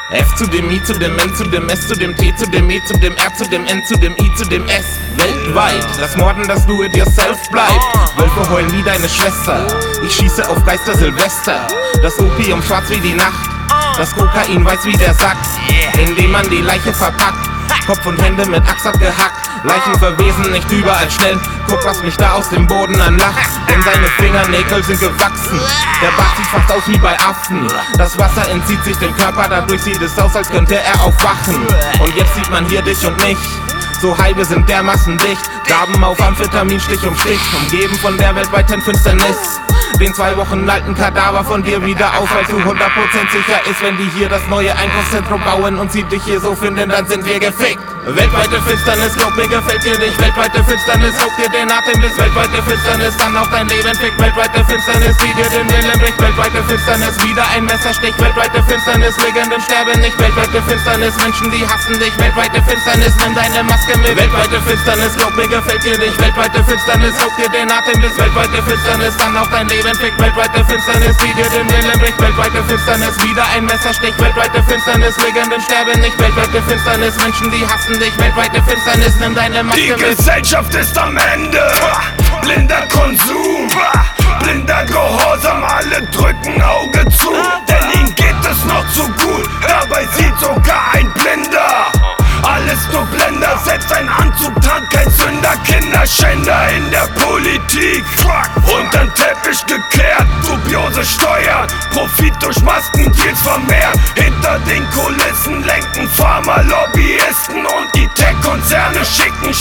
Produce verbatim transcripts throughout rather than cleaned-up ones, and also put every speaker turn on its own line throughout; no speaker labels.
F zu dem I zu dem N zu dem S zu dem T zu dem E zu dem R zu dem N zu dem I zu dem S. Weltweit, das Morden, das Do-it-yourself bleibt. Wölfe heulen wie deine Schwester. Ich schieße auf Geister Silvester. Das Opium schwarz wie die Nacht. Das Kokain weiß wie der Sack, indem man die Leiche verpackt. Kopf und Hände mit Axt abgehackt. Leichen verwesen nicht überall schnell. Guck, was mich da aus dem Boden anlacht. Denn seine Fingernägel sind gewachsen. Der Bart sieht fast aus wie bei Affen. Das Wasser entzieht sich dem Körper, dadurch sieht es aus, als könnte er aufwachen. Und jetzt sieht man hier dich und mich. So high, wir sind dermaßen dicht. Gaben auf Amphetamin, Stich um Stich. Umgeben von der weltweiten Finsternis. Den zwei Wochen alten Kadaver von dir wieder auf, weil du hundert Prozent sicher ist, wenn die hier das neue Einkaufszentrum bauen und sie dich hier so finden, dann sind wir gefickt. Weltweite Finsternis, glaub mir, gefällt dir nicht. Weltweite Finsternis, raubt dir den Atem bis. Weltweite Finsternis, dann auch dein Leben fickt. Weltweite Finsternis, die dir den Willen bricht. Weltweite Finsternis, wieder ein Messerstich. Weltweite Finsternis, Legenden sterben nicht. Weltweite Finsternis, Menschen, die hassen dich. Weltweite Finsternis, nimm deine Maske mit. Weltweite Finsternis, glaub mir, gefällt dir nicht. Weltweite Finsternis, raubt dir den Atem bis. Weltweite Finsternis, dann auch dein Leben fickt. Weltweite Finsternis, die dir den Willen bricht. Weltweite Finsternis, wieder ein Messerstich. Weltweite Finsternis, Legenden sterben nicht. Weltweite Finsternis, Menschen, die hassen dich. Weltweite Finsternis, nimm deine Maske
Die
mit.
Gesellschaft ist am Ende. Blinder Konsum, blinder Gehorsam, alle drücken Auge zu. Denn ihnen geht es noch zu gut, dabei sieht sogar ein Blinder. Alles nur Blender, selbst ein Anzug tankt kein Sünder. Kinderschänder in der Politik, untern Teppich gekehrt. Dubiose Steuern, Profit durch Maskendeals vermehrt. Hinter den Kulissen lenken Pharma-Lobbyisten und die Tech-Konzerne schicken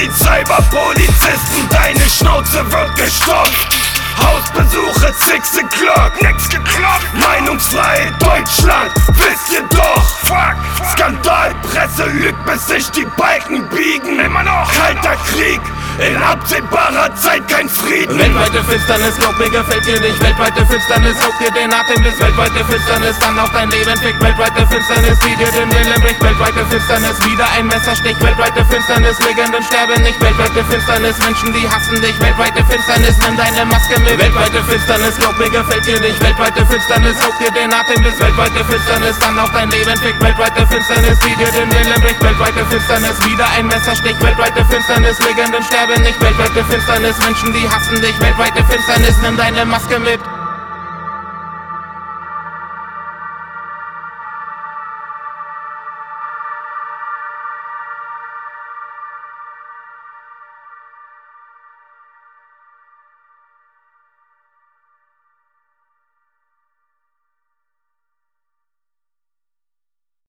Stasi-Cyberpolizisten. Deine Schnauze wird gestopft. Hausbesuche six o'clock, nix geklopft. Meinungsfreiheit Deutschland, wisst ihr doch. Fuck, Skandal, Presse lügt, bis sich die Balken biegen. Immer noch kalter Krieg, in absehbarer Zeit kein Frieden.
Weltweite Finsternis, glaub mir, gefällt dir nicht. Weltweite Finsternis, raubt dir den Atem bis. Weltweite Finsternis, dann auch dein Leben fickt. Weltweite Finsternis, die dir den Willen bricht. Weltweite Finsternis, wieder ein Messerstich. Weltweite Finsternis, Legenden sterben nicht. Weltweite Finsternis, Menschen, die hassen dich. Weltweite Finsternis, nimm deine Maske mit. Weltweite Finsternis, glaub mir, gefällt dir nicht. Weltweite Finsternis, raubt dir den Atem bis. Weltweite Finsternis, dann auch dein Leben fickt. Weltweite Finsternis, die dir den Willen bricht. Weltweite Finsternis, wieder ein Messerstich. Weltweite Finsternis, Legenden sterben nicht. Weltweite Finsternis, Menschen, die hassen dich. Weltweite Finsternis, nimm deine Maske mit.